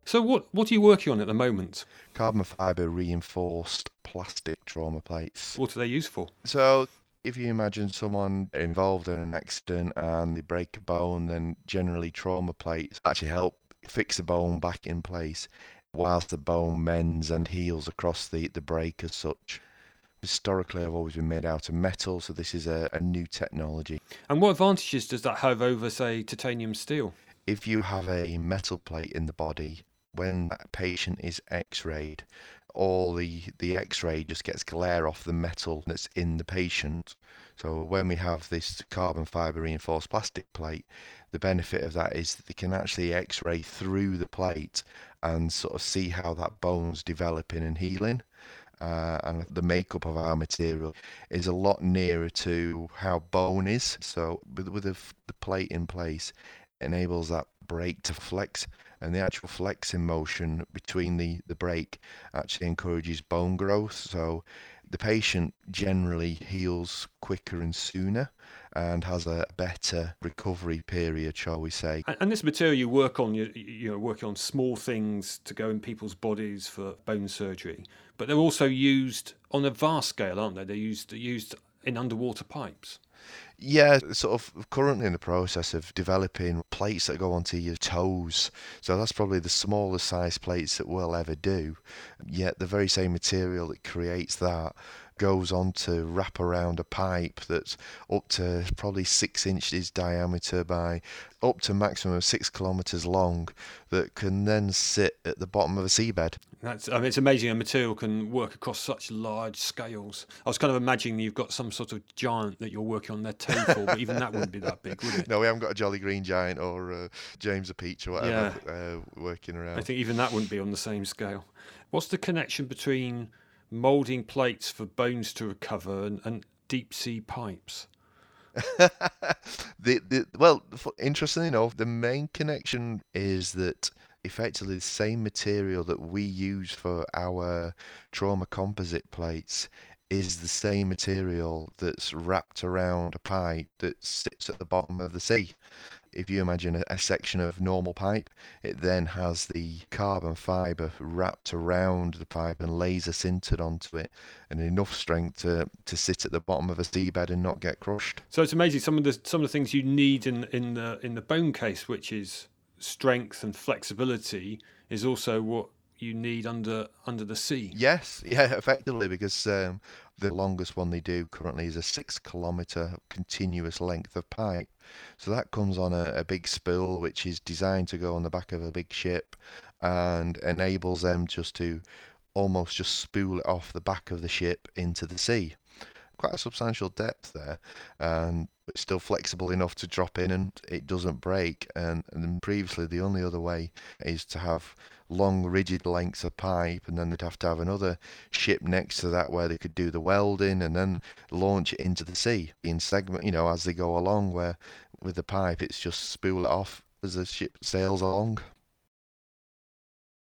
So what are you working on at the moment? Carbon fiber reinforced plastic trauma plates. What are they used for? So if you imagine someone involved in an accident and they break a bone, then generally trauma plates actually help fix the bone back in place whilst the bone mends and heals across the break as such. Historically, have always been made out of metal, so this is a new technology. And what advantages does that have over, say, titanium steel? If you have a metal plate in the body, when that patient is x-rayed, all the x-ray just gets glare off the metal that's in the patient. So when we have this carbon fiber reinforced plastic plate, the benefit of that is that they can actually x-ray through the plate and sort of see how that bone's developing and healing. And the makeup of our material is a lot nearer to how bone is. So with the plate in place, it enables that break to flex, and the actual flexing motion between the break actually encourages bone growth. So the patient generally heals quicker and sooner and has a better recovery period, shall we say. And this material you work on, you're working on small things to go in people's bodies for bone surgery, but they're also used on a vast scale, aren't they? They're used in underwater pipes. Yeah, sort of currently in the process of developing plates that go onto your toes. So that's probably the smallest size plates that we'll ever do. Yet the very same material that creates that goes on to wrap around a pipe that's up to probably 6 inches diameter by up to maximum of 6 kilometers long that can then sit at the bottom of a seabed. I mean, it's amazing a material can work across such large scales. I was kind of imagining you've got some sort of giant that you're working on their toe for, but even that wouldn't be that big, would it? No, we haven't got a Jolly Green Giant or James the Peach or whatever Yeah, working I around. think even that wouldn't be on the same scale. What's the connection between moulding plates for bones to recover and deep sea pipes? Well, interestingly enough, the main connection is that effectively the same material that we use for our trauma composite plates is the same material that's wrapped around a pipe that sits at the bottom of the sea. If you imagine a section of normal pipe, it then has the carbon fiber wrapped around the pipe and laser sintered onto it, and enough strength to sit at the bottom of a seabed and not get crushed. So it's amazing some of the things you need in the bone case, which is strength and flexibility, is also what you need under the sea. Yes, yeah, effectively, because the longest one they do currently is a 6 kilometer continuous length of pipe. So that comes on a big spool, which is designed to go on the back of a big ship and enables them just to almost just spool it off the back of the ship into the sea. Quite a substantial depth there, and it's still flexible enough to drop in and it doesn't break. And then previously, the only other way is to have long, rigid lengths of pipe, and then they'd have to have another ship next to that where they could do the welding and then launch it into the sea in segment, as they go along. Where with the pipe, it's just spool it off as the ship sails along.